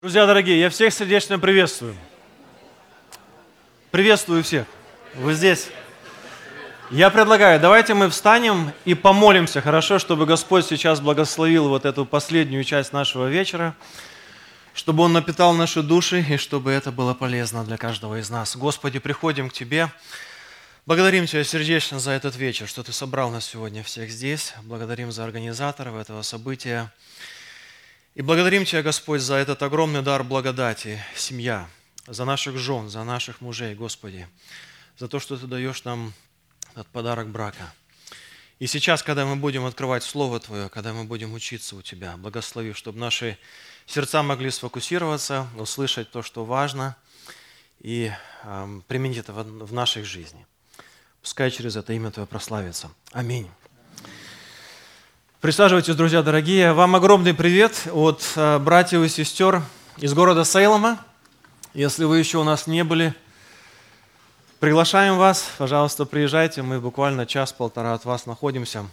Друзья дорогие, я всех сердечно приветствую. Приветствую всех. Вы здесь. Я предлагаю, давайте мы встанем и помолимся, хорошо, чтобы Господь сейчас благословил вот эту последнюю часть нашего вечера, чтобы Он напитал наши души и чтобы это было полезно для каждого из нас. Господи, приходим к Тебе. Благодарим Тебя сердечно за этот вечер, что Ты собрал нас сегодня всех здесь. Благодарим за организаторов этого события. И благодарим Тебя, Господь, за этот огромный дар благодати, семья, за наших жен, за наших мужей, Господи, за то, что Ты даешь нам этот подарок брака. И сейчас, когда мы будем открывать Слово Твое, когда мы будем учиться у Тебя, благослови, чтобы наши сердца могли сфокусироваться, услышать то, что важно, и применить это в нашей жизни. Пускай через это имя Твое прославится. Аминь. Присаживайтесь, друзья дорогие. Вам огромный привет от братьев и сестер из города Сейлема. Если вы еще у нас не были, приглашаем вас. Пожалуйста, приезжайте. Мы буквально час-полтора от вас находимся.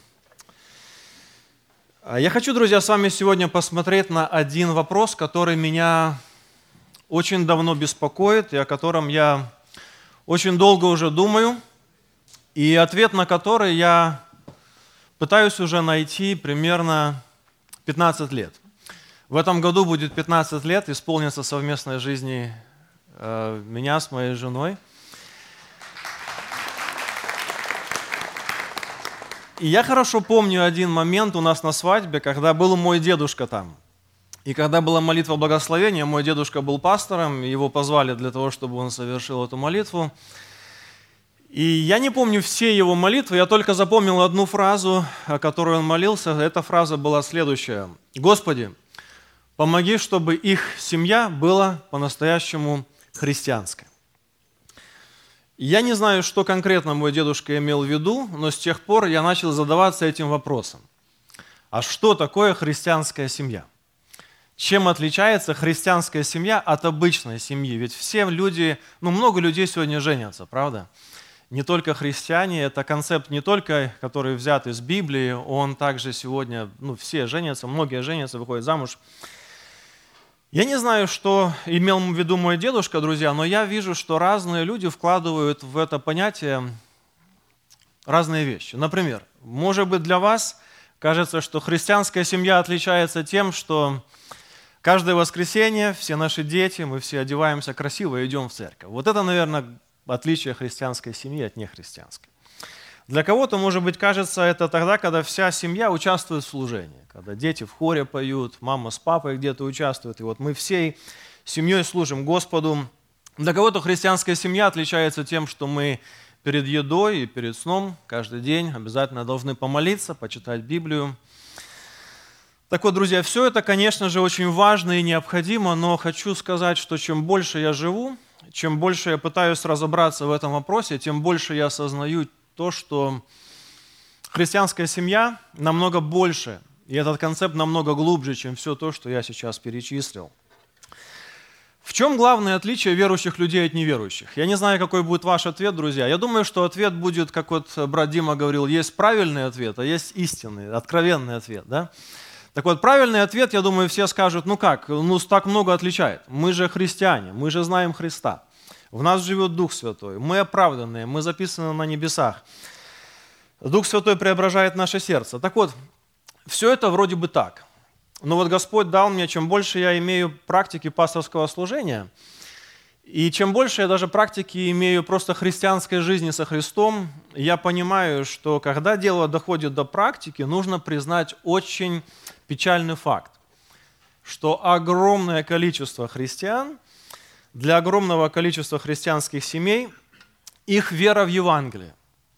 Я хочу, друзья, с вами сегодня посмотреть на один вопрос, который меня очень давно беспокоит и о котором я очень долго уже думаю, и ответ на который я пытаюсь уже найти примерно 15 лет. В этом году будет 15 лет, исполнится совместной жизни меня с моей женой. И я хорошо помню один момент у нас на свадьбе, когда был мой дедушка там. И когда была молитва благословения, мой дедушка был пастором, его позвали для того, чтобы он совершил эту молитву. И я не помню все его молитвы, я только запомнил одну фразу, о которой он молился. Эта фраза была следующая. «Господи, помоги, чтобы их семья была по-настоящему христианской». Я не знаю, что конкретно мой дедушка имел в виду, но с тех пор я начал задаваться этим вопросом. А что такое христианская семья? Чем отличается христианская семья от обычной семьи? Ведь все люди, много людей сегодня женятся, правда? Не только христиане, это концепт не только, который взят из Библии, он также сегодня, все женятся, многие женятся, выходят замуж. Я не знаю, что имел в виду мой дедушка, друзья, но я вижу, что разные люди вкладывают в это понятие разные вещи. Например, может быть, для вас кажется, что христианская семья отличается тем, что каждое воскресенье все наши дети, мы все одеваемся красиво и идем в церковь. Вот это, наверное, отличие христианской семьи от нехристианской. Для кого-то, может быть, кажется, это тогда, когда вся семья участвует в служении, когда дети в хоре поют, мама с папой где-то участвуют, и вот мы всей семьей служим Господу. Для кого-то христианская семья отличается тем, что мы перед едой и перед сном каждый день обязательно должны помолиться, почитать Библию. Так вот, друзья, все это, конечно же, очень важно и необходимо, но хочу сказать, что чем больше я живу, чем больше я пытаюсь разобраться в этом вопросе, тем больше я осознаю то, что христианская семья намного больше, и этот концепт намного глубже, чем все то, что я сейчас перечислил. В чем главное отличие верующих людей от неверующих? Я не знаю, какой будет ваш ответ, друзья. Я думаю, что ответ будет, как вот брат Дима говорил, есть правильный ответ, а есть истинный, откровенный ответ, да? Так вот, правильный ответ, я думаю, все скажут, так много отличает. Мы же христиане, мы же знаем Христа. В нас живет Дух Святой, мы оправданные, мы записаны на небесах. Дух Святой преображает наше сердце. Так вот, все это вроде бы так. Но вот Господь дал мне, чем больше я имею практики пасторского служения, и чем больше я даже практики имею просто христианской жизни со Христом, я понимаю, что когда дело доходит до практики, нужно признать очень печальный факт, что огромное количество христиан, для огромного количества христианских семей, их вера в Евангелие,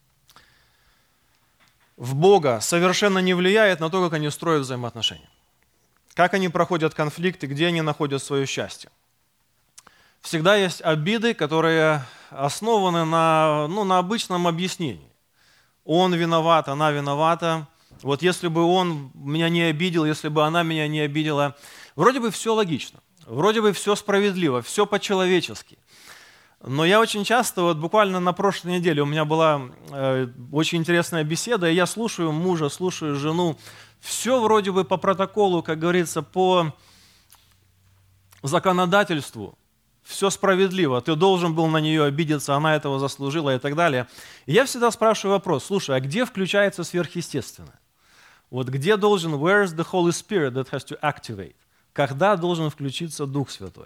в Бога совершенно не влияет на то, как они строят взаимоотношения, как они проходят конфликты, где они находят свое счастье. Всегда есть обиды, которые основаны на обычном объяснении. Он виноват, она виновата. Вот если бы он меня не обидел, если бы она меня не обидела, вроде бы все логично, вроде бы все справедливо, все по-человечески. Но я очень часто, буквально на прошлой неделе у меня была очень интересная беседа, и я слушаю мужа, слушаю жену, все вроде бы по протоколу, как говорится, по законодательству, все справедливо, ты должен был на нее обидеться, она этого заслужила и так далее. И я всегда спрашиваю вопрос, слушай, а где включается сверхъестественное? Вот где должен, where is the Holy Spirit that has to activate? Когда должен включиться Дух Святой?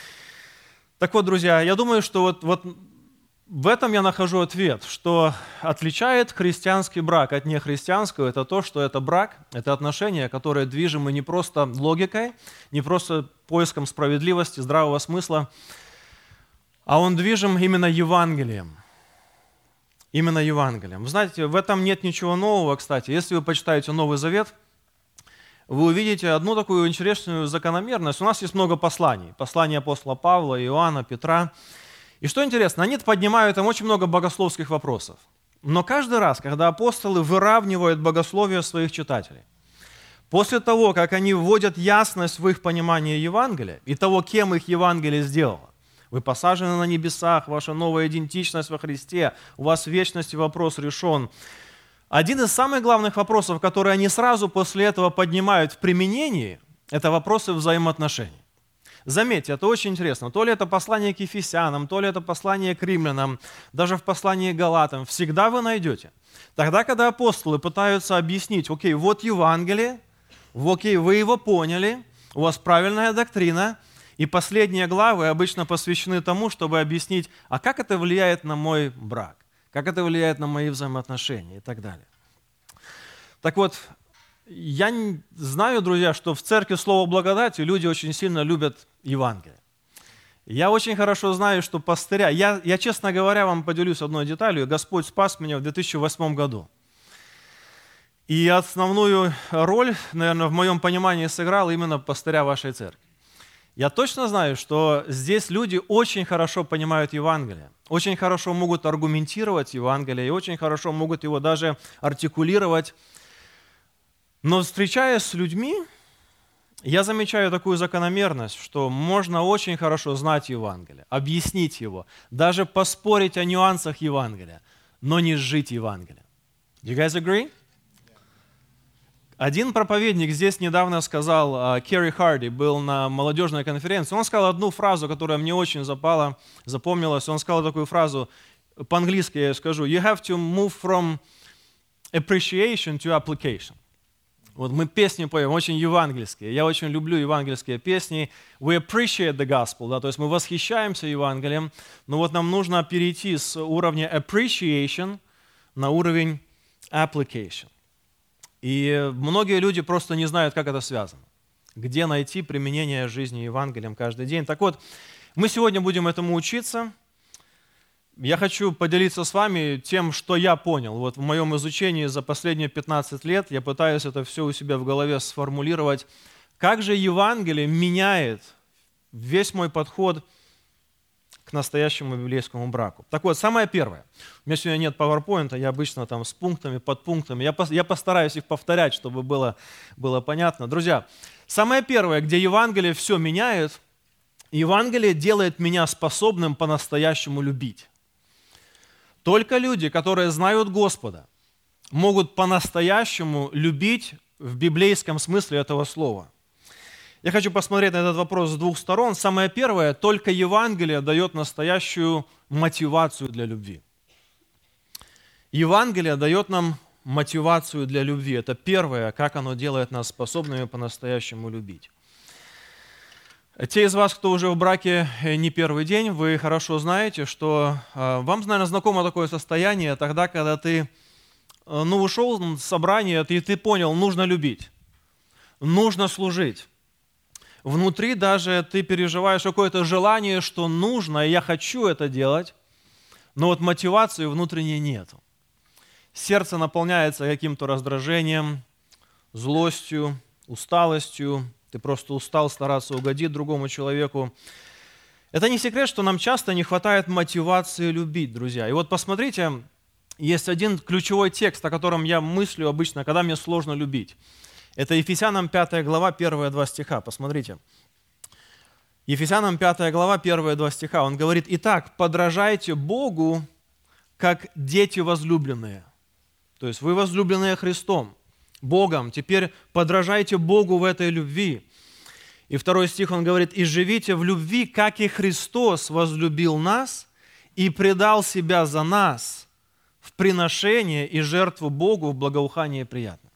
Так вот, друзья, я думаю, что вот в этом я нахожу ответ, что отличает христианский брак от нехристианского, это то, что это брак, это отношения, которые движимы не просто логикой, не просто поиском справедливости, здравого смысла, а он движим именно Евангелием. Именно Евангелием. Вы знаете, в этом нет ничего нового, кстати. Если вы почитаете Новый Завет, вы увидите одну такую интересную закономерность. У нас есть много посланий. Послания апостола Павла, Иоанна, Петра. И что интересно, они поднимают там очень много богословских вопросов. Но каждый раз, когда апостолы выравнивают богословие своих читателей, после того, как они вводят ясность в их понимании Евангелия и того, кем их Евангелие сделало, вы посажены на небесах, ваша новая идентичность во Христе, у вас в вечности вопрос решен. Один из самых главных вопросов, которые они сразу после этого поднимают в применении, это вопросы взаимоотношений. Заметьте, это очень интересно. То ли это послание к Ефесянам, то ли это послание к римлянам, даже в послании к Галатам. Всегда вы найдете. Тогда, когда апостолы пытаются объяснить, окей, вот Евангелие, окей, вы его поняли, у вас правильная доктрина, и последние главы обычно посвящены тому, чтобы объяснить, а как это влияет на мой брак, как это влияет на мои взаимоотношения и так далее. Так вот, я знаю, друзья, что в церкви Слово Благодати люди очень сильно любят Евангелие. Я очень хорошо знаю, что пастыря... Я, честно говоря, вам поделюсь одной деталью. Господь спас меня в 2008 году. И основную роль, наверное, в моем понимании сыграл именно пастыря вашей церкви. Я точно знаю, что здесь люди очень хорошо понимают Евангелие, очень хорошо могут аргументировать Евангелие и очень хорошо могут его даже артикулировать. Но встречаясь с людьми, я замечаю такую закономерность, что можно очень хорошо знать Евангелие, объяснить его, даже поспорить о нюансах Евангелия, но не жить Евангелием. Do you guys agree? Один проповедник здесь недавно сказал, Керри Харди был на молодежной конференции, он сказал одну фразу, которая мне очень запомнилась. Он сказал такую фразу, по-английски я скажу, you have to move from appreciation to application. Вот мы песни поем, очень евангельские. Я очень люблю евангельские песни. We appreciate the gospel, да, то есть мы восхищаемся Евангелием, но вот нам нужно перейти с уровня appreciation на уровень application. И многие люди просто не знают, как это связано. Где найти применение жизни Евангелием каждый день. Так вот, мы сегодня будем этому учиться. Я хочу поделиться с вами тем, что я понял. Вот в моем изучении за последние 15 лет я пытаюсь это все у себя в голове сформулировать. Как же Евангелие меняет весь мой подход к настоящему библейскому браку. Так вот, самое первое. У меня сегодня нет PowerPoint, я обычно там с пунктами, подпунктами. Я постараюсь их повторять, чтобы было понятно. Друзья, самое первое, где Евангелие все меняет, Евангелие делает меня способным по-настоящему любить. Только люди, которые знают Господа, могут по-настоящему любить в библейском смысле этого слова. Я хочу посмотреть на этот вопрос с двух сторон. Самое первое, только Евангелие дает настоящую мотивацию для любви. Евангелие дает нам мотивацию для любви. Это первое, как оно делает нас способными по-настоящему любить. Те из вас, кто уже в браке не первый день, вы хорошо знаете, что вам, наверное, знакомо такое состояние тогда, когда ты ушел с собрания, и ты понял, нужно любить, нужно служить. Внутри даже ты переживаешь какое-то желание, что нужно, и я хочу это делать, но вот мотивации внутренней нету. Сердце наполняется каким-то раздражением, злостью, усталостью. Ты просто устал стараться угодить другому человеку. Это не секрет, что нам часто не хватает мотивации любить, друзья. И вот посмотрите, есть один ключевой текст, о котором я мыслю обычно, когда мне сложно любить. Это Ефесянам 5 глава, 1-2 стиха. Посмотрите. Ефесянам 5 глава, 1-2 стиха. Он говорит, «Итак, подражайте Богу, как дети возлюбленные». То есть вы возлюбленные Христом, Богом. Теперь подражайте Богу в этой любви. И 2 стих он говорит: «И живите в любви, как и Христос возлюбил нас и предал себя за нас в приношение и жертву Богу в благоухание приятное».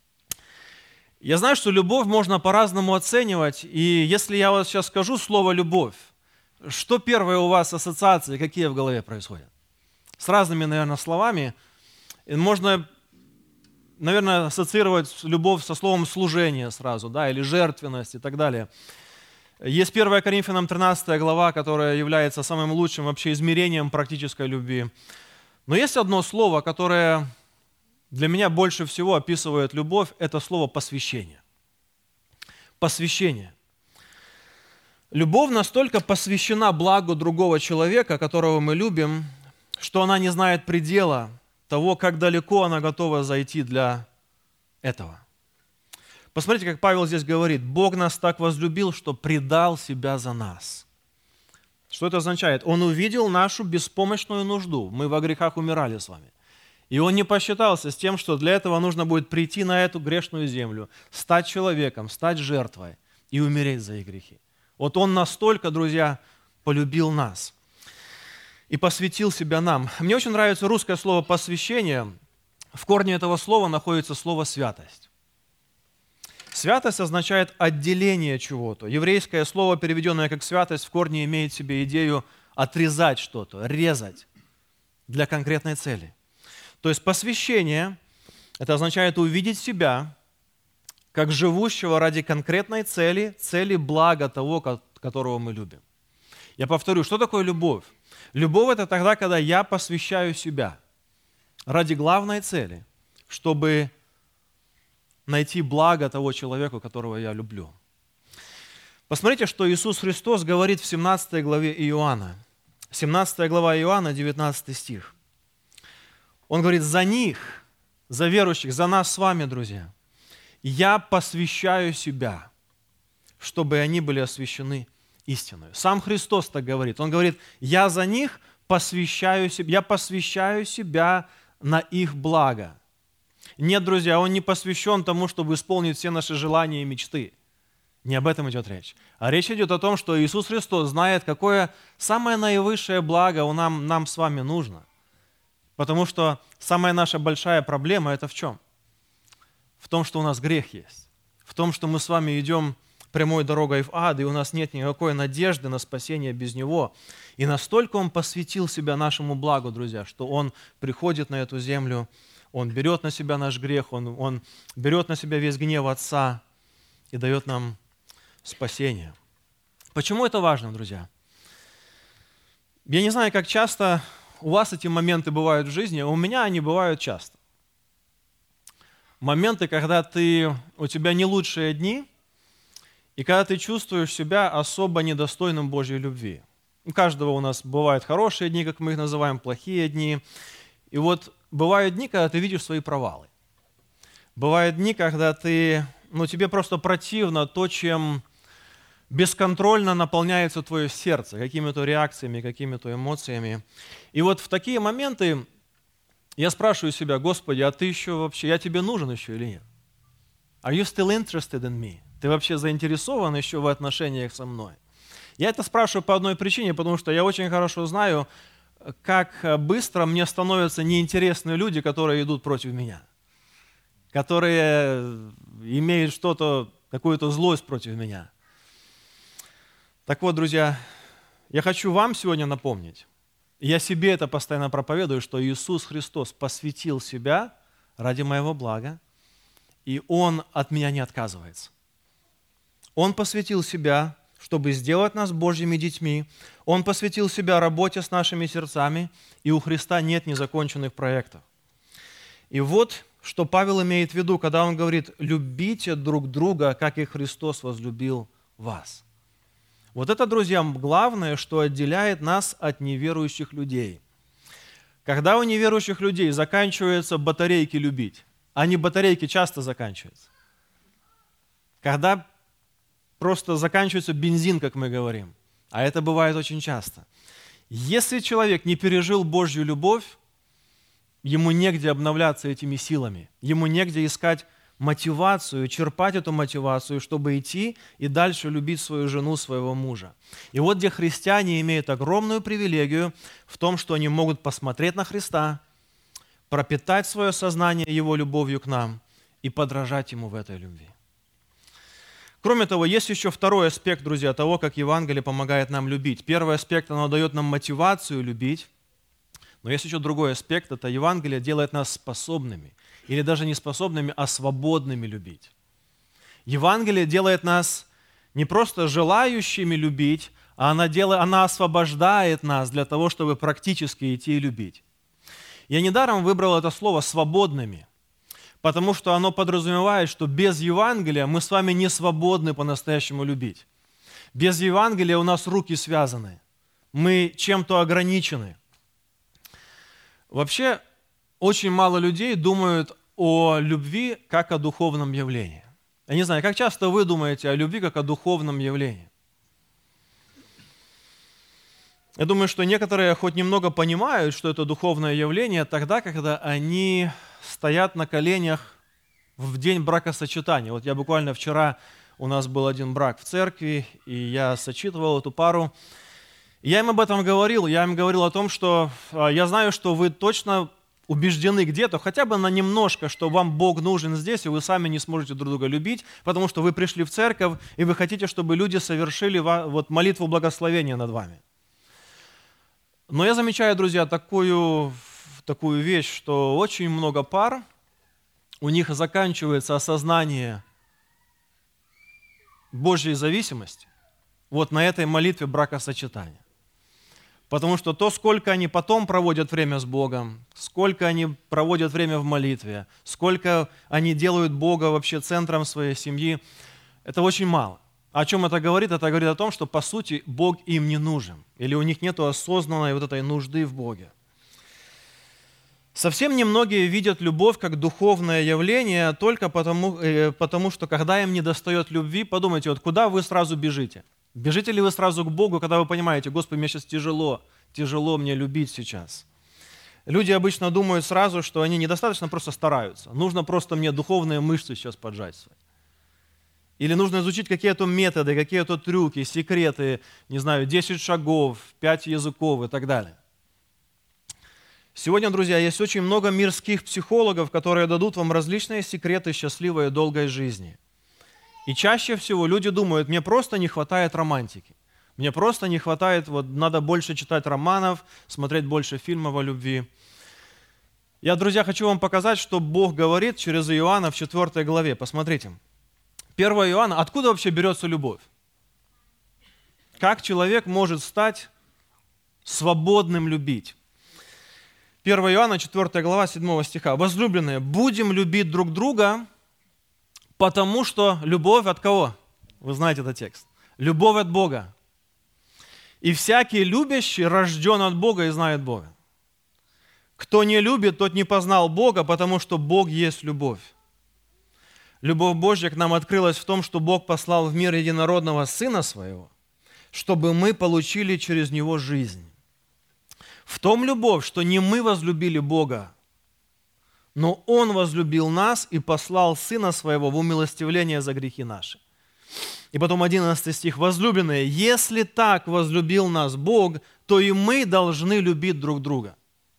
Я знаю, что любовь можно по-разному оценивать, и если я вот сейчас скажу слово «любовь», что первое у вас ассоциации, какие в голове происходят? С разными, наверное, словами. Можно, наверное, ассоциировать любовь со словом «служение» сразу, да, или «жертвенность» и так далее. Есть 1 Коринфянам 13 глава, которая является самым лучшим вообще измерением практической любви. Но есть одно слово, которое для меня больше всего описывает любовь, это слово «посвящение». Посвящение. Любовь настолько посвящена благу другого человека, которого мы любим, что она не знает предела того, как далеко она готова зайти для этого. Посмотрите, как Павел здесь говорит: «Бог нас так возлюбил, что предал себя за нас». Что это означает? Он увидел нашу беспомощную нужду. Мы во грехах умирали с вами. И он не посчитался с тем, что для этого нужно будет прийти на эту грешную землю, стать человеком, стать жертвой и умереть за их грехи. Вот он настолько, друзья, полюбил нас и посвятил себя нам. Мне очень нравится русское слово «посвящение». В корне этого слова находится слово «святость». Святость означает отделение чего-то. Еврейское слово, переведенное как «святость», в корне имеет в себе идею отрезать что-то, резать для конкретной цели. То есть посвящение – это означает увидеть себя как живущего ради конкретной цели, цели блага того, которого мы любим. Я повторю, что такое любовь? Любовь – это тогда, когда я посвящаю себя ради главной цели, чтобы найти благо того человека, которого я люблю. Посмотрите, что Иисус Христос говорит в 17 главе Иоанна. 17 глава Иоанна, 19 стих. Он говорит: «За них, за верующих, за нас с вами, друзья, я посвящаю себя, чтобы они были освящены истиной». Сам Христос так говорит. Он говорит: «Я за них посвящаю себя, я посвящаю себя на их благо». Нет, друзья, Он не посвящен тому, чтобы исполнить все наши желания и мечты. Не об этом идет речь. А речь идет о том, что Иисус Христос знает, какое самое наивысшее благо нам с вами нужно. Потому что самая наша большая проблема – это в чем? В том, что у нас грех есть. В том, что мы с вами идем прямой дорогой в ад, и у нас нет никакой надежды на спасение без Него. И настолько Он посвятил себя нашему благу, друзья, что Он приходит на эту землю, Он берет на себя наш грех, Он берет на себя весь гнев Отца и дает нам спасение. Почему это важно, друзья? Я не знаю, как часто у вас эти моменты бывают в жизни, а у меня они бывают часто. Моменты, когда у тебя не лучшие дни, и когда ты чувствуешь себя особо недостойным Божьей любви. У каждого у нас бывают хорошие дни, как мы их называем, плохие дни. И вот бывают дни, когда ты видишь свои провалы. Бывают дни, когда тебе просто противно то, чем бесконтрольно наполняется твое сердце, какими-то реакциями, какими-то эмоциями. И вот в такие моменты я спрашиваю себя: Господи, а ты еще вообще, я тебе нужен еще или нет? Are you still interested in me? Ты вообще заинтересован еще в отношениях со мной? Я это спрашиваю по одной причине, потому что я очень хорошо знаю, как быстро мне становятся неинтересны люди, которые идут против меня, которые имеют какую-то злость против меня. Так вот, друзья, я хочу вам сегодня напомнить, я себе это постоянно проповедую, что Иисус Христос посвятил себя ради моего блага, и Он от меня не отказывается. Он посвятил себя, чтобы сделать нас Божьими детьми. Он посвятил себя работе с нашими сердцами, и у Христа нет незаконченных проектов. И вот, что Павел имеет в виду, когда он говорит: «Любите друг друга, как и Христос возлюбил вас». Вот это, друзья, главное, что отделяет нас от неверующих людей. Когда у неверующих людей заканчиваются батарейки любить, батарейки часто заканчиваются. Когда просто заканчивается бензин, как мы говорим, а это бывает очень часто. Если человек не пережил Божью любовь, ему негде обновляться этими силами, ему негде искать мотивацию, черпать эту мотивацию, чтобы идти и дальше любить свою жену, своего мужа. И вот где христиане имеют огромную привилегию в том, что они могут посмотреть на Христа, пропитать свое сознание Его любовью к нам и подражать Ему в этой любви. Кроме того, есть еще второй аспект, друзья, того, как Евангелие помогает нам любить. Первый аспект, оно дает нам мотивацию любить, но есть еще другой аспект, это Евангелие делает нас способными, или даже не способными, а свободными любить. Евангелие делает нас не просто желающими любить, а она освобождает нас для того, чтобы практически идти и любить. Я недаром выбрал это слово «свободными», потому что оно подразумевает, что без Евангелия мы с вами не свободны по-настоящему любить. Без Евангелия у нас руки связаны, мы чем-то ограничены. Вообще, очень мало людей думают о любви как о духовном явлении. Я не знаю, как часто вы думаете о любви как о духовном явлении? Я думаю, что некоторые хоть немного понимают, что это духовное явление тогда, когда они стоят на коленях в день бракосочетания. Вот я буквально вчера, у нас был один брак в церкви, и я сочетывал эту пару. Я им об этом говорил, я им говорил о том, что я знаю, что вы точно убеждены где-то, хотя бы на немножко, что вам Бог нужен здесь, и вы сами не сможете друг друга любить, потому что вы пришли в церковь, и вы хотите, чтобы люди совершили вот молитву благословения над вами. Но я замечаю, друзья, такую вещь, что очень много пар, у них заканчивается осознание Божьей зависимости вот на этой молитве бракосочетания. Потому что то, сколько они потом проводят время с Богом, сколько они проводят время в молитве, сколько они делают Бога вообще центром своей семьи, это очень мало. О чем это говорит? Это говорит о том, что по сути Бог им не нужен, или у них нет осознанной вот этой нужды в Боге. Совсем немногие видят любовь как духовное явление только потому, что когда им недостает любви, подумайте, вот куда вы сразу бежите? Бежите ли вы сразу к Богу, когда вы понимаете, Господи, мне сейчас тяжело мне любить сейчас? Люди обычно думают сразу, что они недостаточно просто стараются. Нужно просто мне духовные мышцы сейчас поджать свои. Или нужно изучить какие-то методы, какие-то трюки, секреты, не знаю, 10 шагов, 5 языков и так далее. Сегодня, друзья, есть очень много мирских психологов, которые дадут вам различные секреты счастливой и долгой жизни. И чаще всего люди думают, мне просто не хватает романтики. Мне просто не хватает, надо больше читать романов, смотреть больше фильмов о любви. Я, друзья, хочу вам показать, что Бог говорит через Иоанна в 4 главе. Посмотрите. 1 Иоанна, откуда вообще берется любовь? Как человек может стать свободным любить? 1 Иоанна, 4 глава, 7 стиха. «Возлюбленные, будем любить друг друга, потому что любовь от кого?» Вы знаете этот текст. Любовь от Бога. «И всякий любящий рожден от Бога и знает Бога. Кто не любит, тот не познал Бога, потому что Бог есть любовь. Любовь Божья к нам открылась в том, что Бог послал в мир единородного Сына Своего, чтобы мы получили через Него жизнь. В том любовь, что не мы возлюбили Бога, но Он возлюбил нас и послал Сына Своего в умилостивление за грехи наши». И потом 11 стих. «Возлюбленные, если так возлюбил нас Бог, то и мы должны любить друг друга».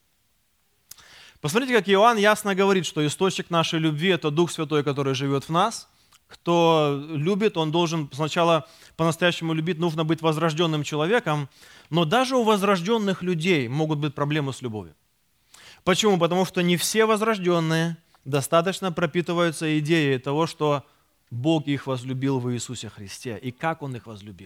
Посмотрите, как Иоанн ясно говорит, что источник нашей любви – это Дух Святой, который живет в нас. Кто любит, он должен сначала по-настоящему любить, нужно быть возрожденным человеком, но даже у возрожденных людей могут быть проблемы с любовью. Почему? Потому что не все возрожденные достаточно пропитываются идеей того, что Бог их возлюбил в Иисусе Христе и как Он их возлюбил.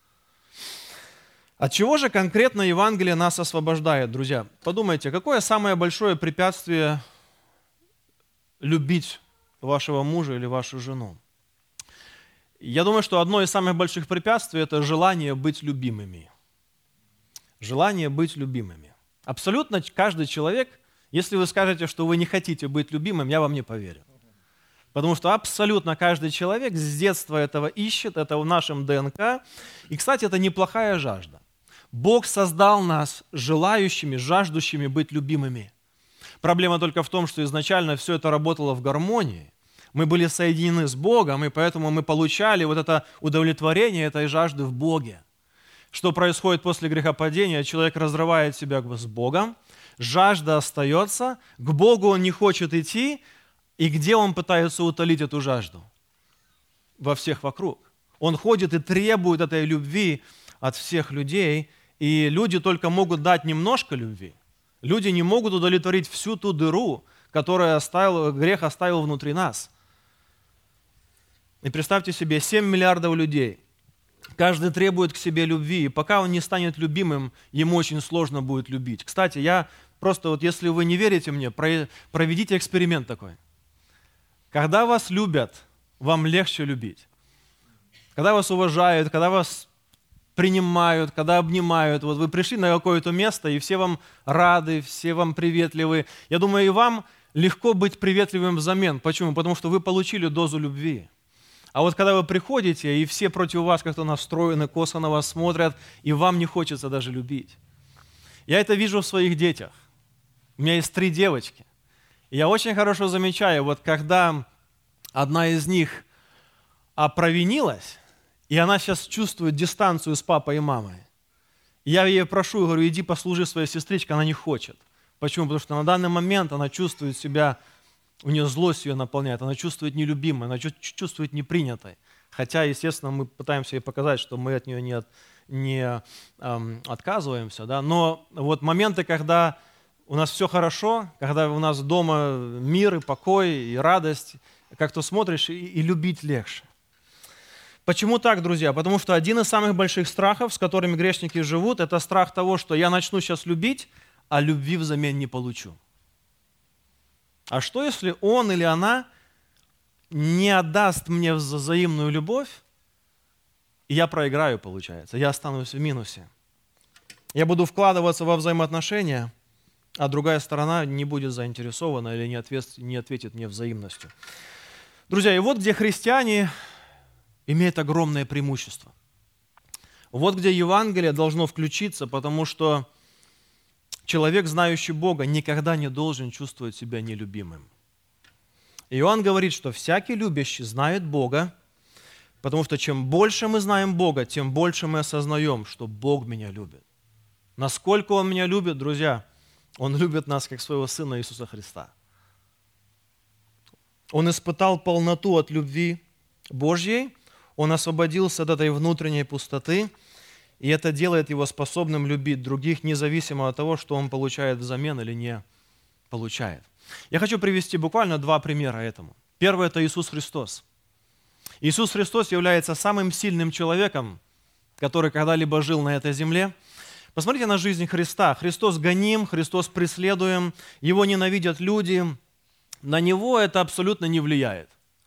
От чего же конкретно Евангелие нас освобождает, друзья? Подумайте, какое самое большое препятствие любить вашего мужа или вашу жену? Я думаю, что одно из самых больших препятствий – это желание быть любимыми. Желание быть любимыми. Абсолютно каждый человек, если вы скажете, что вы не хотите быть любимым, я вам не поверю. Потому что абсолютно каждый человек с детства этого ищет, это в нашем ДНК. И, кстати, это неплохая жажда. Бог создал нас желающими, жаждущими быть любимыми. Проблема только в том, что изначально все это работало в гармонии. Мы были соединены с Богом, и поэтому мы получали вот это удовлетворение этой жажды в Боге. Что происходит после грехопадения? Человек разрывает себя с Богом, жажда остается, к Богу он не хочет идти, и где он пытается утолить эту жажду? Во всех вокруг. Он ходит и требует этой любви от всех людей, и люди только могут дать немножко любви. Люди не могут удовлетворить всю ту дыру, которую грех оставил внутри нас. И представьте себе, 7 миллиардов людей. Каждый требует к себе любви, и пока он не станет любимым, ему очень сложно будет любить. Кстати, я просто, вот если вы не верите мне, проведите эксперимент такой. Когда вас любят, вам легче любить. Когда вас уважают, когда вас принимают, когда обнимают. Вот вы пришли на какое-то место, и все вам рады, все вам приветливы. Я думаю, и вам легко быть приветливым взамен. Почему? Потому что вы получили дозу любви. А вот когда вы приходите, и все против вас как-то настроены, косо на вас смотрят, и вам не хочется даже любить. Я это вижу в своих детях. У меня есть 3 девочки. И я очень хорошо замечаю, вот когда одна из них провинилась, и она сейчас чувствует дистанцию с папой и мамой. И я ее прошу, говорю, иди послужи своей сестричке, она не хочет. Почему? Потому что на данный момент она чувствует себя, у нее злость ее наполняет, она чувствует нелюбимой, она чувствует непринятой. Хотя, естественно, мы пытаемся ей показать, что мы от нее не отказываемся. Да? Но вот моменты, когда у нас все хорошо, когда у нас дома мир и покой и радость, как-то смотришь и любить легче. Почему так, друзья? Потому что один из самых больших страхов, с которыми грешники живут, это страх того, что я начну сейчас любить, а любви взамен не получу. А что, если он или она не отдаст мне взаимную любовь, и я проиграю, получается, я останусь в минусе. Я буду вкладываться во взаимоотношения, а другая сторона не будет заинтересована или не ответит мне взаимностью. Друзья, и вот где христиане имеют огромное преимущество. Вот где Евангелие должно включиться, потому что человек, знающий Бога, никогда не должен чувствовать себя нелюбимым. Иоанн говорит, что всякий любящий знает Бога, потому что чем больше мы знаем Бога, тем больше мы осознаем, что Бог меня любит. Насколько Он меня любит, друзья? Он любит нас, как своего Сына Иисуса Христа. Он испытал полноту от любви Божьей, Он освободился от этой внутренней пустоты, и это делает его способным любить других, независимо от того, что он получает взамен или не получает. Я хочу привести буквально 2 примера этому. Первый – это Иисус Христос. Иисус Христос является самым сильным человеком, который когда-либо жил на этой земле. Посмотрите на жизнь Христа. Христос гоним, Христос преследуем, Его ненавидят люди. На Него это абсолютно не влияет.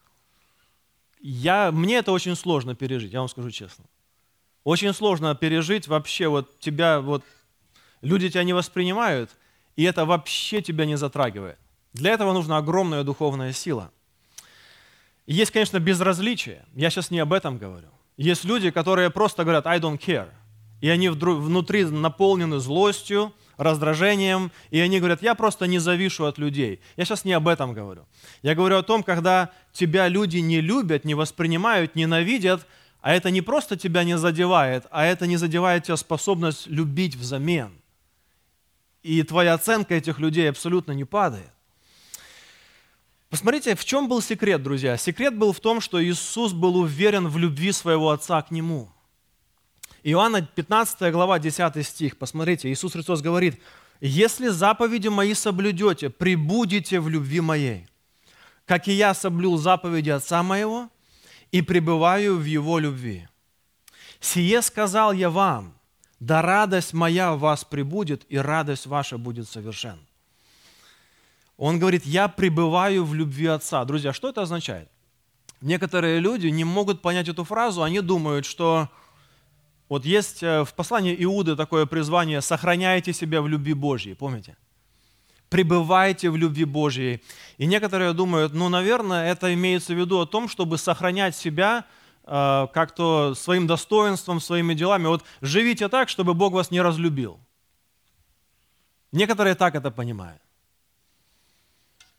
Мне это очень сложно пережить, я вам скажу честно. Очень сложно пережить вообще, люди тебя не воспринимают, и это вообще тебя не затрагивает. Для этого нужна огромная духовная сила. И есть, конечно, безразличие, я сейчас не об этом говорю. Есть люди, которые просто говорят «I don't care», и они внутри наполнены злостью, раздражением, и они говорят, я просто не завишу от людей. Я сейчас не об этом говорю. Я говорю о том, когда тебя люди не любят, не воспринимают, ненавидят, а это не просто тебя не задевает, а это не задевает тебя способность любить взамен. И твоя оценка этих людей абсолютно не падает. Посмотрите, в чем был секрет, друзья? Секрет был в том, что Иисус был уверен в любви своего Отца к Нему. Иоанна 15 глава, 10 стих. Посмотрите, Иисус Христос говорит, «Если заповеди мои соблюдете, пребудете в любви моей, как и я соблюл заповеди Отца моего и пребываю в Его любви. Сие сказал я вам, да радость моя в вас пребудет, и радость ваша будет совершенна». Он говорит, я пребываю в любви Отца. Друзья, что это означает? Некоторые люди не могут понять эту фразу, они думают, что вот есть в послании Иуды такое призвание «сохраняйте себя в любви Божьей», помните? «Пребывайте в любви Божьей». И некоторые думают, наверное, это имеется в виду о том, чтобы сохранять себя как-то своим достоинством, своими делами. Вот живите так, чтобы Бог вас не разлюбил. Некоторые так это понимают.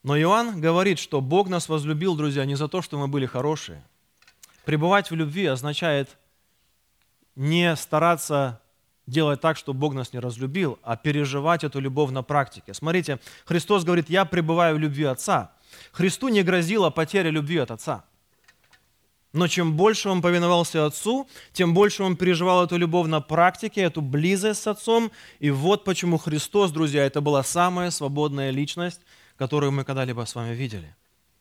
Но Иоанн говорит, что Бог нас возлюбил, друзья, не за то, что мы были хорошие. Пребывать в любви означает не стараться делать так, чтобы Бог нас не разлюбил, а переживать эту любовь на практике. Смотрите, Христос говорит: «Я пребываю в любви Отца». Христу не грозила потеря любви от Отца. Но чем больше Он повиновался Отцу, тем больше Он переживал эту любовь на практике, эту близость с Отцом. И вот почему Христос, друзья, это была самая свободная личность, которую мы когда-либо с вами видели.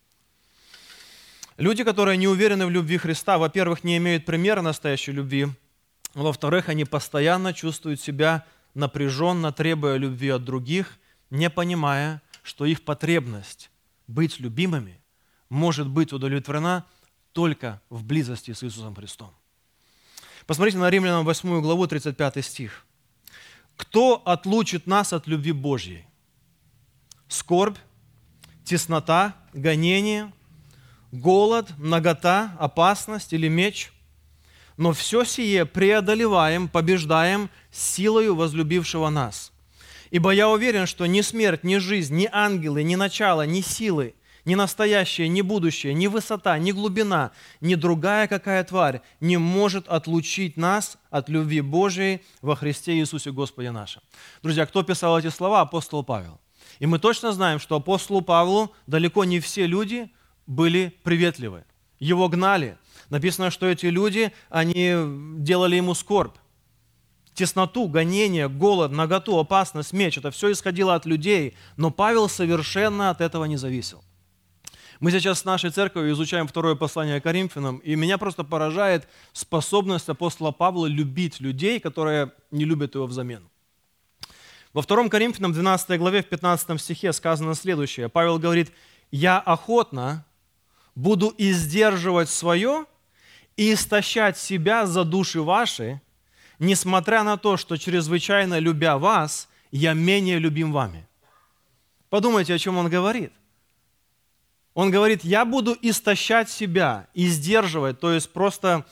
Люди, которые не уверены в любви Христа, во-первых, не имеют примера настоящей любви, во-вторых, они постоянно чувствуют себя напряженно, требуя любви от других, не понимая, что их потребность быть любимыми может быть удовлетворена только в близости с Иисусом Христом. Посмотрите на Римлянам 8 главу, 35 стих. «Кто отлучит нас от любви Божьей? Скорбь, теснота, гонение, голод, нагота, опасность или меч? Но все сие преодолеваем, побеждаем силою возлюбившего нас. Ибо я уверен, что ни смерть, ни жизнь, ни ангелы, ни начало, ни силы, ни настоящее, ни будущее, ни высота, ни глубина, ни другая какая тварь не может отлучить нас от любви Божией во Христе Иисусе Господе нашем». Друзья, кто писал эти слова? Апостол Павел. И мы точно знаем, что апостолу Павлу далеко не все люди были приветливы. Его гнали. Написано, что эти люди, они делали ему скорбь. Тесноту, гонение, голод, наготу, опасность, меч – это все исходило от людей, но Павел совершенно от этого не зависел. Мы сейчас с нашей церковью изучаем второе послание к Коринфянам, и меня просто поражает способность апостола Павла любить людей, которые не любят его взамен. Во 2 Коринфянам 12 главе в 15 стихе сказано следующее. Павел говорит: «Я охотно буду издерживать свое и истощать себя за души ваши, несмотря на то, что чрезвычайно любя вас, я менее любим вами». Подумайте, о чем он говорит. Он говорит: я буду истощать себя, издерживать, то есть просто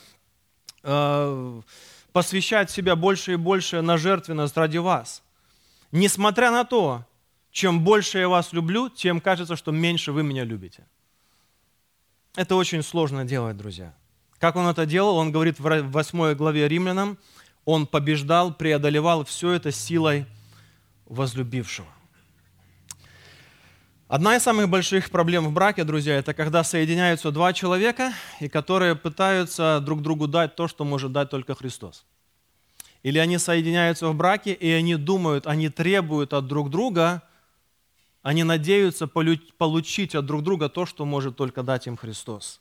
посвящать себя больше и больше на жертвенность ради вас. Несмотря на то, чем больше я вас люблю, тем кажется, что меньше вы меня любите. Это очень сложно делать, друзья. Как он это делал? Он говорит в 8 главе Римлянам: он побеждал, преодолевал все это силой возлюбившего. Одна из самых больших проблем в браке, друзья, это когда соединяются два человека, и которые пытаются друг другу дать то, что может дать только Христос. Или они соединяются в браке, и они думают, они требуют от друг друга, они надеются получить от друг друга то, что может только дать им Христос.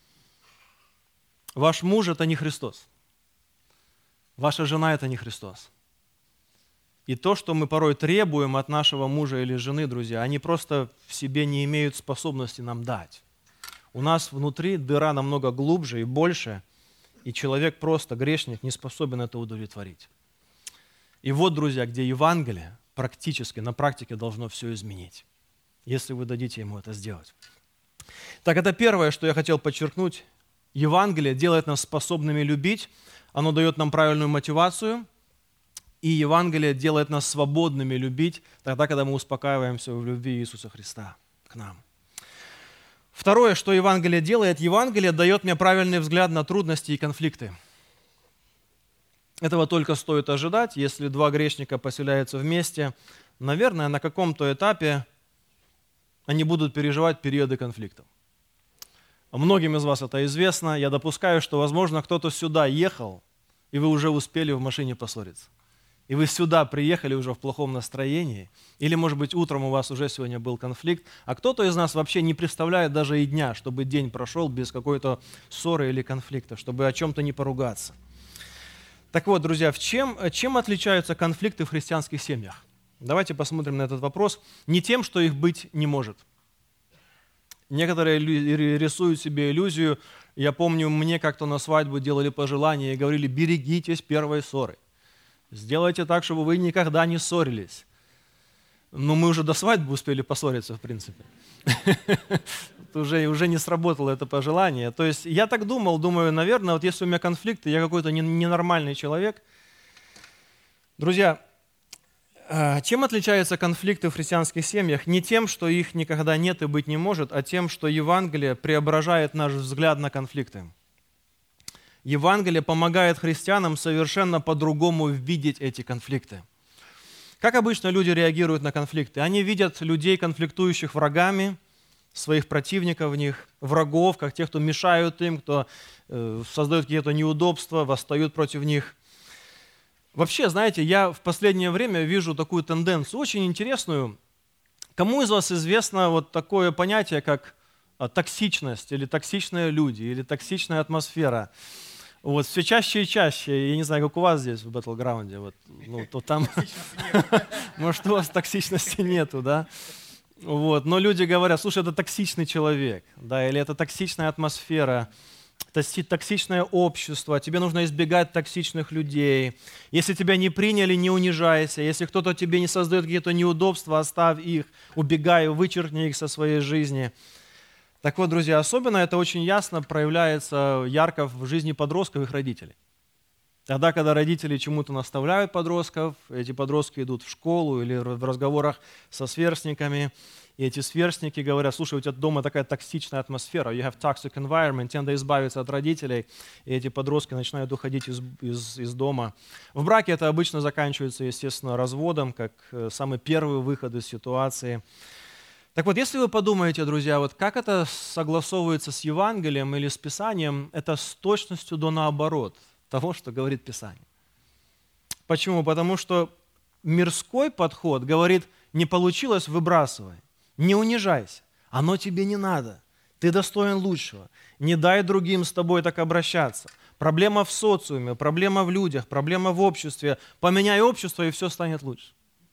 Ваш муж – это не Христос. Ваша жена – это не Христос. И то, что мы порой требуем от нашего мужа или жены, друзья, они просто в себе не имеют способности нам дать. У нас внутри дыра намного глубже и больше, и человек просто, грешник, не способен это удовлетворить. И вот, друзья, где Евангелие практически, на практике должно все изменить, если вы дадите ему это сделать. Так, это первое, что я хотел подчеркнуть. Евангелие делает нас способными любить, оно дает нам правильную мотивацию, и Евангелие делает нас свободными любить тогда, когда мы успокаиваемся в любви Иисуса Христа к нам. Второе, что Евангелие делает, Евангелие дает мне правильный взгляд на трудности и конфликты. Этого только стоит ожидать, если два грешника поселяются вместе. Наверное, на каком-то этапе они будут переживать периоды конфликтов. Многим из вас это известно. Я допускаю, что, возможно, кто-то сюда ехал, и вы уже успели в машине поссориться. И вы сюда приехали уже в плохом настроении, или, может быть, утром у вас уже сегодня был конфликт, а кто-то из нас вообще не представляет даже и дня, чтобы день прошел без какой-то ссоры или конфликта, чтобы о чем-то не поругаться. Так вот, друзья, чем отличаются конфликты в христианских семьях? Давайте посмотрим на этот вопрос. Не тем, что их быть не может. Некоторые рисуют себе иллюзию. Я помню, мне как-то на свадьбу делали пожелания и говорили: берегитесь первой ссоры. Сделайте так, чтобы вы никогда не ссорились. Но мы уже до свадьбы успели поссориться, в принципе. Уже не сработало это пожелание. То есть я так думаю, наверное, вот если у меня конфликты, я какой-то ненормальный человек. Друзья, Чем отличаются конфликты в христианских семьях? Не тем, что их никогда нет и быть не может, а тем, что Евангелие преображает наш взгляд на конфликты. Евангелие помогает христианам совершенно по-другому видеть эти конфликты. Как обычно люди реагируют на конфликты? Они видят людей, конфликтующих врагами, своих противников в них, врагов, как тех, кто мешают им, кто создает какие-то неудобства, восстают против них. Вообще, знаете, я в последнее время вижу такую тенденцию, очень интересную. Кому из вас известно вот такое понятие, как токсичность, или токсичные люди, или токсичная атмосфера? Вот все чаще и чаще, я не знаю, как у вас здесь в Battleground, вот, ну, то там, может, у вас токсичности нету, да? Вот, но люди говорят, слушай, это токсичный человек, да, или это токсичная атмосфера, токсичное общество, тебе нужно избегать токсичных людей. Если тебя не приняли, не унижайся. Если кто-то тебе не создает какие-то неудобства, оставь их, убегай, вычеркни их со своей жизни. Так вот, друзья, особенно это очень ясно проявляется ярко в жизни подростков и их родителей. Тогда, когда родители чему-то наставляют подростков, эти подростки идут в школу или в разговорах со сверстниками, и эти сверстники говорят, слушай, у тебя дома такая токсичная атмосфера, you have toxic environment, тебе надо избавиться от родителей, и эти подростки начинают уходить из дома. В браке это обычно заканчивается, естественно, разводом, как самый первый выход из ситуации. Так вот, если вы подумаете, друзья, вот как это согласовывается с Евангелием или с Писанием, это с точностью до наоборот того, что говорит Писание. Почему? Потому что мирской подход говорит, не получилось, выбрасывай, не унижайся, оно тебе не надо, ты достоин лучшего, не дай другим с тобой так обращаться. Проблема в социуме, проблема в людях, проблема в обществе, поменяй общество, и все станет лучше.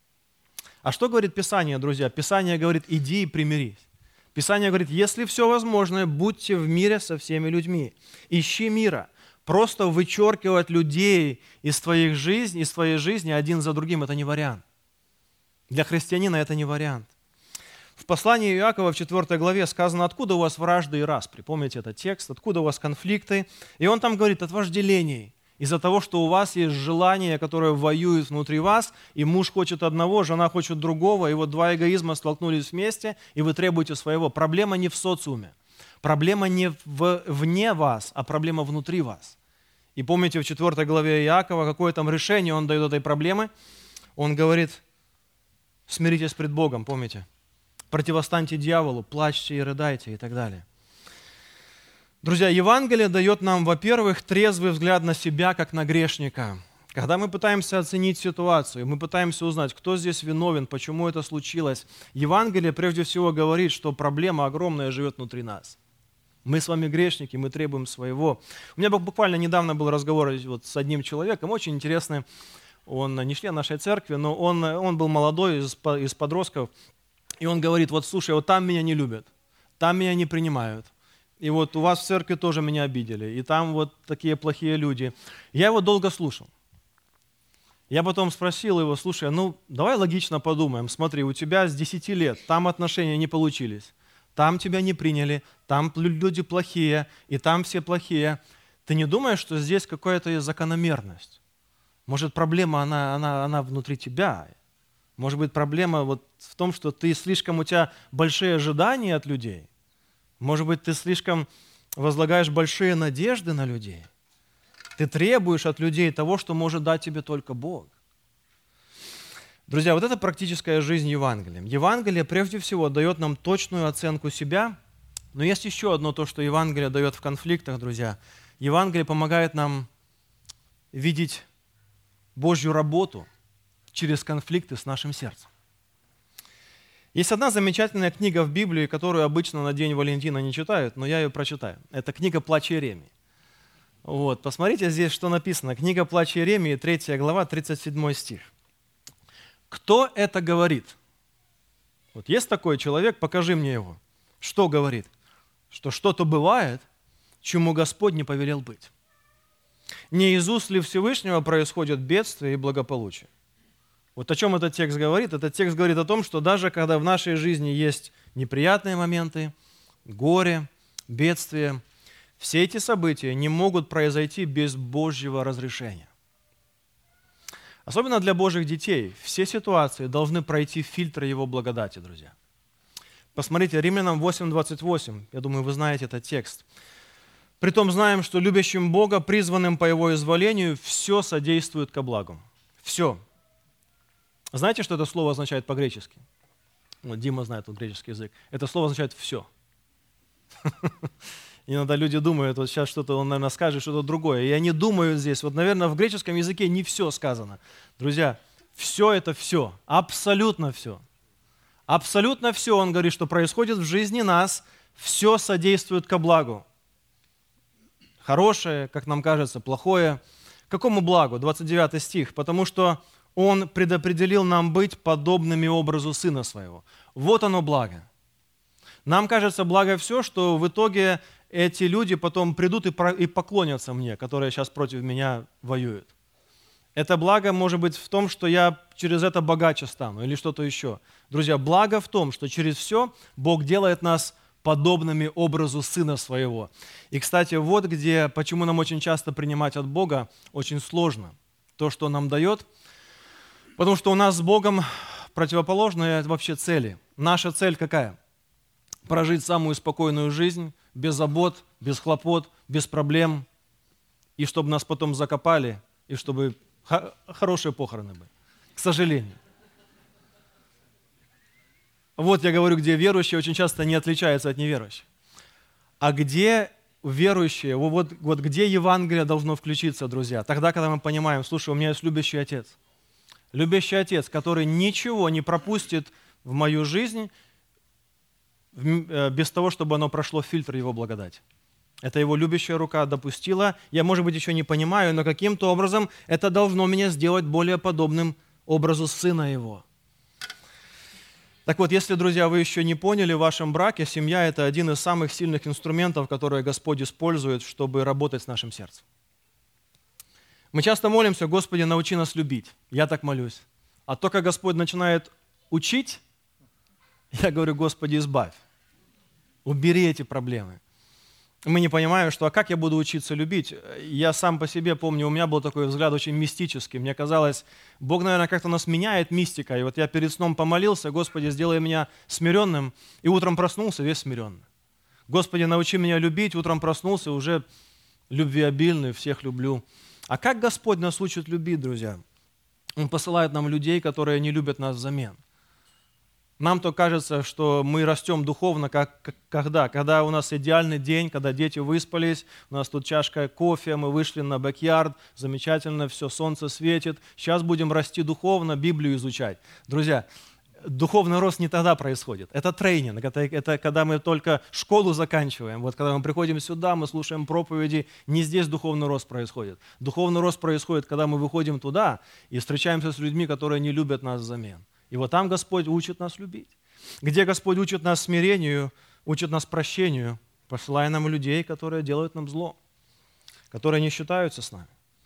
А что говорит Писание, друзья? Писание говорит, иди и примирись. Писание говорит, если все возможно, будьте в мире со всеми людьми, ищи мира. Просто вычеркивать людей из твоей жизни один за другим – это не вариант. Для христианина это не вариант. В послании Иакова в 4 главе сказано, откуда у вас вражды и распри. Помните этот текст? Откуда у вас конфликты? И он там говорит, от вожделений. Из-за того, что у вас есть желание, которое воюет внутри вас, и муж хочет одного, жена хочет другого, и вот два эгоизма столкнулись вместе, и вы требуете своего. Проблема не в социуме. Проблема не вне вас, а проблема внутри вас. И помните, в 4 главе Иакова, какое там решение он дает этой проблемы? Он говорит, смиритесь пред Богом, помните? Противостаньте дьяволу, плачьте и рыдайте и так далее. Друзья, Евангелие дает нам, во-первых, трезвый взгляд на себя, как на грешника. Когда мы пытаемся оценить ситуацию, мы пытаемся узнать, кто здесь виновен, почему это случилось, Евангелие прежде всего говорит, что проблема огромная живет внутри нас. Мы с вами грешники, мы требуем своего. У меня буквально недавно был разговор вот с одним человеком, очень интересный, он не член нашей церкви, но он был молодой, из подростков, и он говорит, вот слушай, вот там меня не любят, там меня не принимают, и вот у вас в церкви тоже меня обидели, и там вот такие плохие люди. Я его долго слушал. Я потом спросил его, слушай, ну давай логично подумаем, смотри, у тебя с 10 лет там отношения не получились, там тебя не приняли, там люди плохие, и там все плохие. Ты не думаешь, что здесь какая-то есть закономерность? Может, проблема, она внутри тебя? Может быть, проблема вот в том, что у тебя большие ожидания от людей? Может быть, ты слишком возлагаешь большие надежды на людей? Ты требуешь от людей того, что может дать тебе только Бог. Друзья, вот это практическая жизнь Евангелия. Евангелие прежде всего дает нам точную оценку себя, но есть еще одно то, что Евангелие дает в конфликтах, друзья. Евангелие помогает нам видеть Божью работу через конфликты с нашим сердцем. Есть одна замечательная книга в Библии, которую обычно на День Валентина не читают, но я ее прочитаю. Это книга «Плач Иеремии». Вот, посмотрите здесь, что написано. Книга «Плач Иеремии», 3 глава, 37 стих. Кто это говорит? Вот есть такой человек, покажи мне его. Что говорит? Что что-то бывает, чему Господь не повелел быть. Не из уст ли Всевышнего происходит бедствие и благополучие? Вот о чем этот текст говорит? Этот текст говорит о том, что даже когда в нашей жизни есть неприятные моменты, горе, бедствие, все эти события не могут произойти без Божьего разрешения. Особенно для Божьих детей. Все ситуации должны пройти фильтр Его благодати, друзья. Посмотрите, Римлянам 8:28. Я думаю, вы знаете этот текст. «Притом знаем, что любящим Бога, призванным по Его изволению, все содействует ко благу». Все. Знаете, что это слово означает по-гречески? Вот Дима знает греческий язык. Это слово означает «все». Иногда люди думают, вот сейчас что-то он, наверное, скажет, что-то другое. И они думают здесь, вот, наверное, в греческом языке не все сказано. Друзья, все это все, абсолютно все. Абсолютно все, он говорит, что происходит в жизни нас, все содействует ко благу. Хорошее, как нам кажется, плохое. Какому благу? 29 стих. «Потому что Он предопределил нам быть подобными образу Сына Своего». Вот оно благо. Нам кажется благо все, что в итоге эти люди потом придут и поклонятся мне, которые сейчас против меня воюют. Это благо может быть в том, что я через это богаче стану или что-то еще. Друзья, благо в том, что через все Бог делает нас подобными образу Сына Своего. И, кстати, вот где, почему нам очень часто принимать от Бога очень сложно. То, что Он нам дает, потому что у нас с Богом противоположные вообще цели. Наша цель какая? Прожить самую спокойную жизнь, без забот, без хлопот, без проблем, и чтобы нас потом закопали, и чтобы хорошие похороны были. К сожалению. Вот я говорю, где верующие очень часто не отличаются от неверующих. А где верующие, вот где Евангелие должно включиться, друзья? Тогда, когда мы понимаем, слушай, у меня есть любящий Отец. Любящий Отец, который ничего не пропустит в мою жизнь, без того, чтобы оно прошло фильтр Его благодати. Это Его любящая рука допустила. Я, может быть, еще не понимаю, но каким-то образом это должно меня сделать более подобным образу Сына Его. Так вот, если, друзья, вы еще не поняли, в вашем браке семья – это один из самых сильных инструментов, которые Господь использует, чтобы работать с нашим сердцем. Мы часто молимся: «Господи, научи нас любить». Я так молюсь. А только Господь начинает учить, я говорю: «Господи, избавь, убери эти проблемы». Мы не понимаем, что, а как я буду учиться любить? Я сам по себе помню, у меня был такой взгляд очень мистический. Мне казалось, Бог, наверное, как-то нас меняет мистикой. И вот я перед сном помолился: «Господи, сделай меня смиренным», и утром проснулся весь смиренный. «Господи, научи меня любить», утром проснулся уже любвеобильный, всех люблю. А как Господь нас учит любить, друзья? Он посылает нам людей, которые не любят нас взамен. Нам-то кажется, что мы растем духовно, когда у нас идеальный день, когда дети выспались, у нас тут чашка кофе, мы вышли на бэк-ярд, замечательно, все, солнце светит. Сейчас будем расти духовно, Библию изучать. Друзья, духовный рост не тогда происходит. Это тренинг, это когда мы только школу заканчиваем. Вот когда мы приходим сюда, мы слушаем проповеди, не здесь духовный рост происходит. Духовный рост происходит, когда мы выходим туда и встречаемся с людьми, которые не любят нас взамен. И вот там Господь учит нас любить. Где Господь учит нас смирению, учит нас прощению, посылая нам людей, которые делают нам зло, которые не считаются с нами.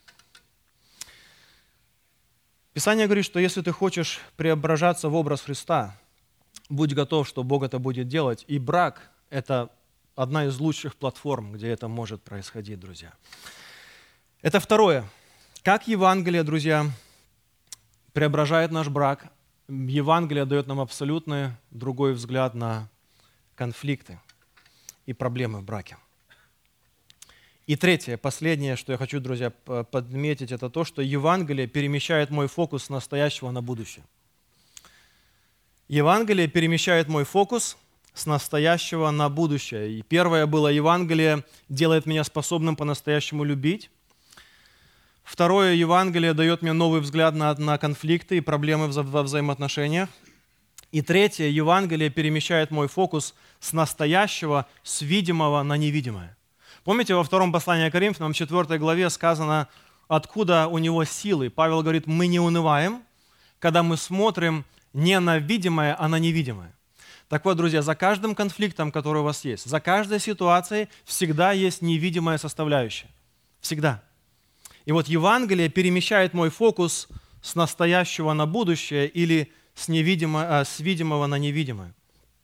Писание говорит, что если ты хочешь преображаться в образ Христа, будь готов, что Бог это будет делать. И брак – это одна из лучших платформ, где это может происходить, друзья. Это второе. Как Евангелие, друзья, преображает наш брак? Евангелие дает нам абсолютно другой взгляд на конфликты и проблемы в браке. И третье, последнее, что я хочу, друзья, подметить, это то, что Евангелие перемещает мой фокус с настоящего на будущее. Евангелие перемещает мой фокус с настоящего на будущее. И первое было: Евангелие делает меня способным по-настоящему любить. Второе, Евангелие дает мне новый взгляд на конфликты и проблемы во взаимоотношениях. И третье, Евангелие перемещает мой фокус с настоящего, с видимого на невидимое. Помните, во втором послании к Коринфянам, 4 главе сказано, откуда у него силы. Павел говорит: мы не унываем, когда мы смотрим не на видимое, а на невидимое. Так вот, друзья, за каждым конфликтом, который у вас есть, за каждой ситуацией всегда есть невидимая составляющая. Всегда. И вот Евангелие перемещает мой фокус с настоящего на будущее или с видимого на невидимое.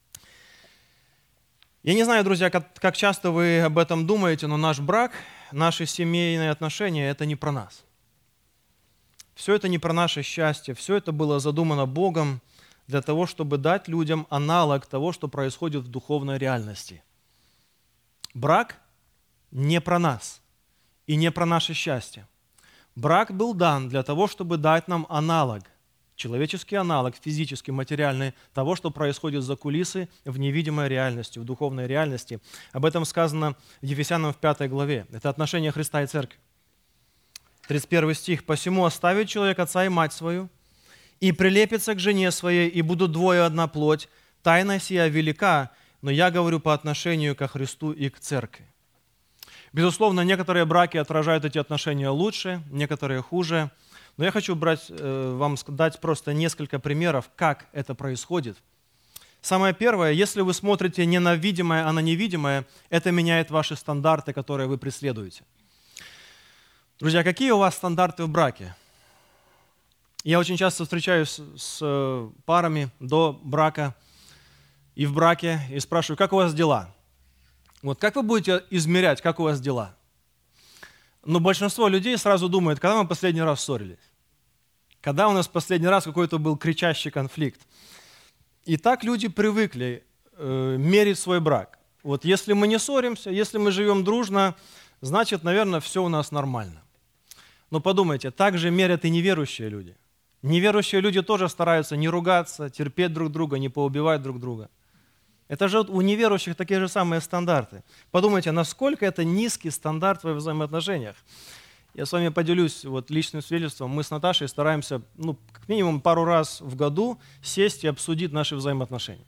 Я не знаю, друзья, как часто вы об этом думаете, но наш брак, наши семейные отношения – это не про нас. все это не про наше счастье, все это было задумано Богом для того, чтобы дать людям аналог того, что происходит в духовной реальности. Брак не про нас и не про наше счастье. Брак был дан для того, чтобы дать нам аналог, человеческий аналог, физический, материальный, того, что происходит за кулисы в невидимой реальности, в духовной реальности. Об этом сказано в Ефесянам в 5 главе. Это отношение Христа и Церкви. 31 стих. «Посему оставит человек отца и мать свою, и прилепится к жене своей, и будут двое одна плоть. Тайна сия велика, но я говорю по отношению ко Христу и к Церкви». Безусловно, некоторые браки отражают эти отношения лучше, некоторые хуже. Но я хочу вам дать просто несколько примеров, как это происходит. Самое первое, если вы смотрите не на видимое, а на невидимое, это меняет ваши стандарты, которые вы преследуете. Друзья, какие у вас стандарты в браке? Я очень часто встречаюсь с парами до брака и в браке, и спрашиваю, как у вас дела? Вот как вы будете измерять, как у вас дела? Но большинство людей сразу думает, когда мы последний раз ссорились? Когда у нас последний раз какой-то был кричащий конфликт? И так люди привыкли мерить свой брак. Вот если мы не ссоримся, если мы живем дружно, значит, наверное, все у нас нормально. Но подумайте, так же мерят и неверующие люди. Неверующие люди тоже стараются не ругаться, терпеть друг друга, не поубивать друг друга. Это же у неверующих такие же самые стандарты. Подумайте, насколько это низкий стандарт во взаимоотношениях. Я с вами поделюсь личным свидетельством. Мы с Наташей стараемся как минимум пару раз в году сесть и обсудить наши взаимоотношения.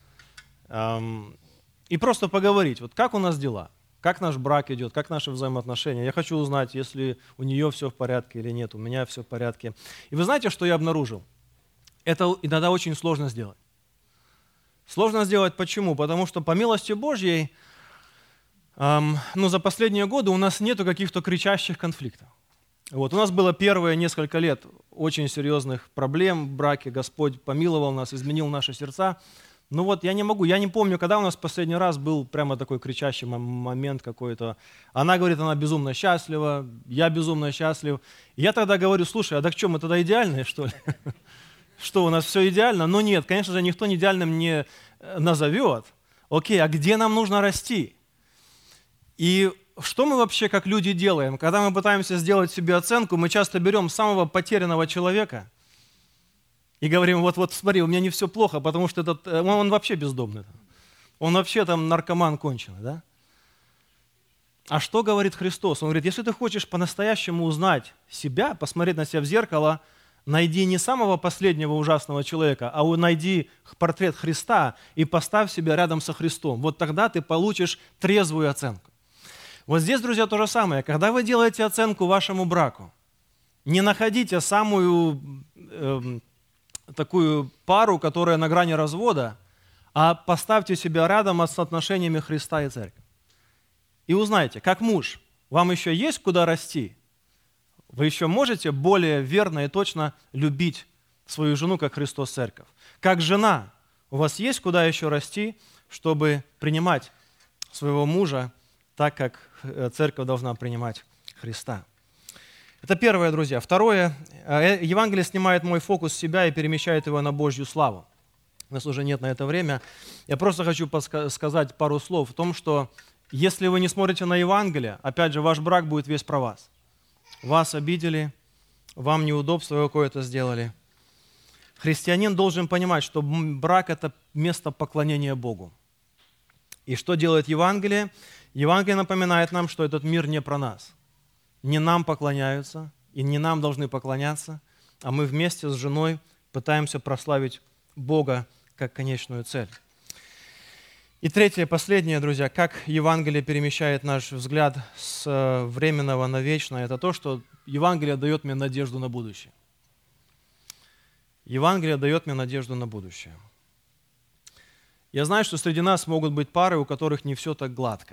И просто поговорить, как у нас дела, как наш брак идет, как наши взаимоотношения. Я хочу узнать, если у нее все в порядке или нет, у меня все в порядке. И вы знаете, что я обнаружил? Это иногда очень сложно сделать. Сложно сделать почему? Потому что по милости Божьей, за последние годы у нас нету каких-то кричащих конфликтов. У нас было первые несколько лет очень серьезных проблем в браке. Господь помиловал нас, изменил наши сердца. Я не помню, когда у нас в последний раз был прямо такой кричащий момент какой-то. Она говорит, она безумно счастлива, я безумно счастлив. И я тогда говорю, слушай, а так что, мы тогда идеальные, что ли? Что, у нас все идеально? Но нет, конечно же, никто идеальным не назовет. Окей, а где нам нужно расти? И что мы вообще как люди делаем? Когда мы пытаемся сделать себе оценку, мы часто берем самого потерянного человека и говорим, вот смотри, у меня не все плохо, потому что он вообще бездомный. Он вообще наркоман конченый, да? А что говорит Христос? Он говорит, если ты хочешь по-настоящему узнать себя, посмотреть на себя в зеркало, найди не самого последнего ужасного человека, а найди портрет Христа и поставь себя рядом со Христом. Вот тогда ты получишь трезвую оценку. Вот здесь, друзья, то же самое. Когда вы делаете оценку вашему браку, не находите самую такую пару, которая на грани развода, а поставьте себя рядом с отношениями Христа и Церкви. И узнайте, как муж, вам еще есть куда расти? Вы еще можете более верно и точно любить свою жену, как Христос Церковь. Как жена, у вас есть куда еще расти, чтобы принимать своего мужа так, как Церковь должна принимать Христа. Это первое, друзья. Второе, Евангелие снимает мой фокус с себя и перемещает его на Божью славу. У нас уже нет на это время. Я просто хочу сказать пару слов о том, что если вы не смотрите на Евангелие, опять же, ваш брак будет весь про вас. Вас обидели, вам неудобство какое-то сделали. Христианин должен понимать, что брак – это место поклонения Богу. И что делает Евангелие? Евангелие напоминает нам, что этот мир не про нас. Не нам поклоняются, и не нам должны поклоняться, а мы вместе с женой пытаемся прославить Бога как конечную цель. И третье, последнее, друзья, как Евангелие перемещает наш взгляд с временного на вечное, это то, что Евангелие дает мне надежду на будущее. Евангелие дает мне надежду на будущее. Я знаю, что среди нас могут быть пары, у которых не все так гладко.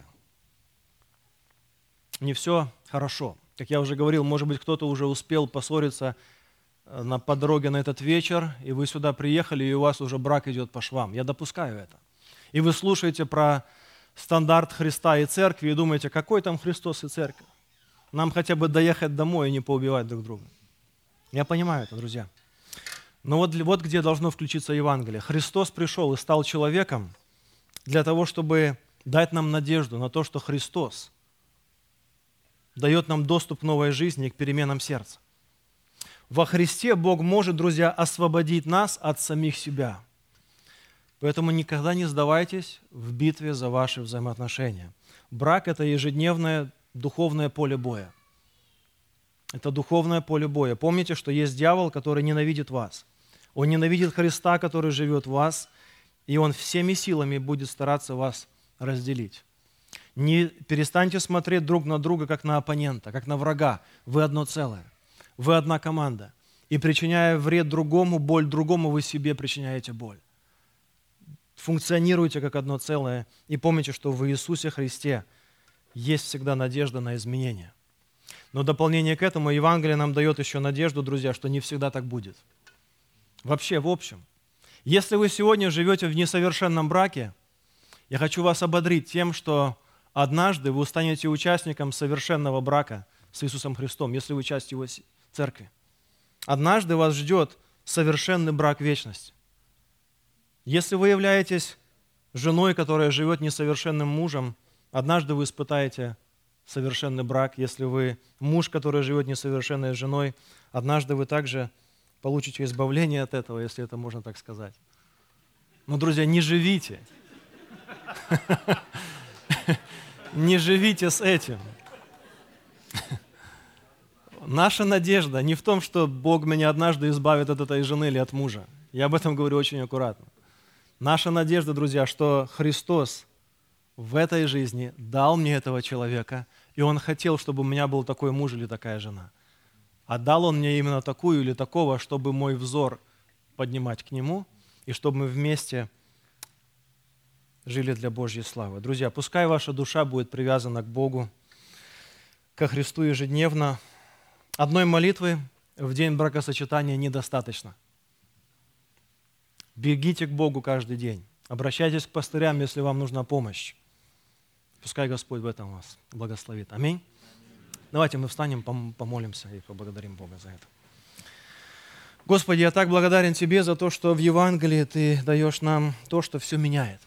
Не все хорошо. Как я уже говорил, может быть, кто-то уже успел поссориться по дороге на этот вечер, и вы сюда приехали, и у вас уже брак идет по швам. Я допускаю это. И вы слушаете про стандарт Христа и Церкви и думаете, какой там Христос и Церковь? Нам хотя бы доехать домой и не поубивать друг друга. Я понимаю это, друзья. Но вот где должно включиться Евангелие. Христос пришел и стал человеком для того, чтобы дать нам надежду на то, что Христос дает нам доступ к новой жизни и к переменам сердца. Во Христе Бог может, друзья, освободить нас от самих себя. Поэтому никогда не сдавайтесь в битве за ваши взаимоотношения. Брак – это ежедневное духовное поле боя. Это духовное поле боя. Помните, что есть дьявол, который ненавидит вас. Он ненавидит Христа, который живет в вас, и он всеми силами будет стараться вас разделить. Не перестаньте смотреть друг на друга, как на оппонента, как на врага. Вы одно целое. Вы одна команда. И причиняя вред другому, боль другому, вы себе причиняете боль. Функционируйте как одно целое. И помните, что в Иисусе Христе есть всегда надежда на изменения. Но в дополнение к этому Евангелие нам дает еще надежду, друзья, что не всегда так будет. Вообще, в общем. Если вы сегодня живете в несовершенном браке, я хочу вас ободрить тем, что однажды вы станете участником совершенного брака с Иисусом Христом, если вы часть Его церкви. Однажды вас ждет совершенный брак вечности. Если вы являетесь женой, которая живет несовершенным мужем, однажды вы испытаете совершенный брак. Если вы муж, который живет несовершенной женой, однажды вы также получите избавление от этого, если это можно так сказать. Но, друзья, не живите. Не живите с этим. Наша надежда не в том, что Бог меня однажды избавит от этой жены или от мужа. Я об этом говорю очень аккуратно. Наша надежда, друзья, что Христос в этой жизни дал мне этого человека, и Он хотел, чтобы у меня был такой муж или такая жена. А дал Он мне именно такую или такого, чтобы мой взор поднимать к Нему, и чтобы мы вместе жили для Божьей славы. Друзья, пускай ваша душа будет привязана к Богу, ко Христу ежедневно. Одной молитвы в день бракосочетания недостаточно. Бегите к Богу каждый день. Обращайтесь к пастырям, если вам нужна помощь. Пускай Господь в этом вас благословит. Аминь. Давайте мы встанем, помолимся и поблагодарим Бога за это. Господи, я так благодарен Тебе за то, что в Евангелии Ты даешь нам то, что все меняет.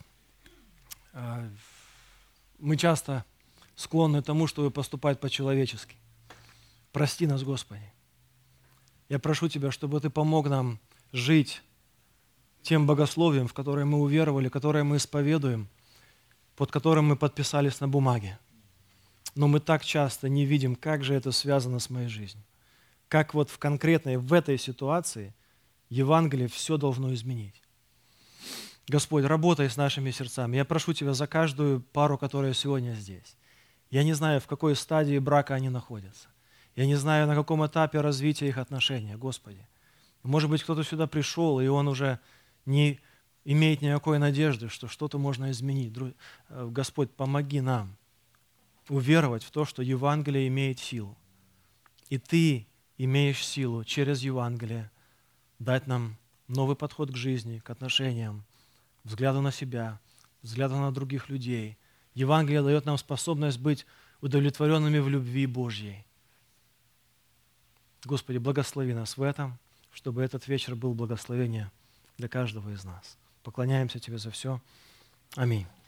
Мы часто склонны к тому, чтобы поступать по-человечески. Прости нас, Господи. Я прошу Тебя, чтобы Ты помог нам жить тем богословием, в которое мы уверовали, которое мы исповедуем, под которым мы подписались на бумаге. Но мы так часто не видим, как же это связано с моей жизнью. Как вот в этой ситуации Евангелие все должно изменить. Господь, работай с нашими сердцами. Я прошу Тебя за каждую пару, которая сегодня здесь. Я не знаю, в какой стадии брака они находятся. Я не знаю, на каком этапе развития их отношения, Господи. Может быть, кто-то сюда пришел, и он уже не имеет никакой надежды, что что-то можно изменить. Господь, помоги нам уверовать в то, что Евангелие имеет силу. И Ты имеешь силу через Евангелие дать нам новый подход к жизни, к отношениям, взгляду на себя, взгляду на других людей. Евангелие дает нам способность быть удовлетворенными в любви Божьей. Господи, благослови нас в этом, чтобы этот вечер был благословением для каждого из нас. Поклоняемся Тебе за все. Аминь.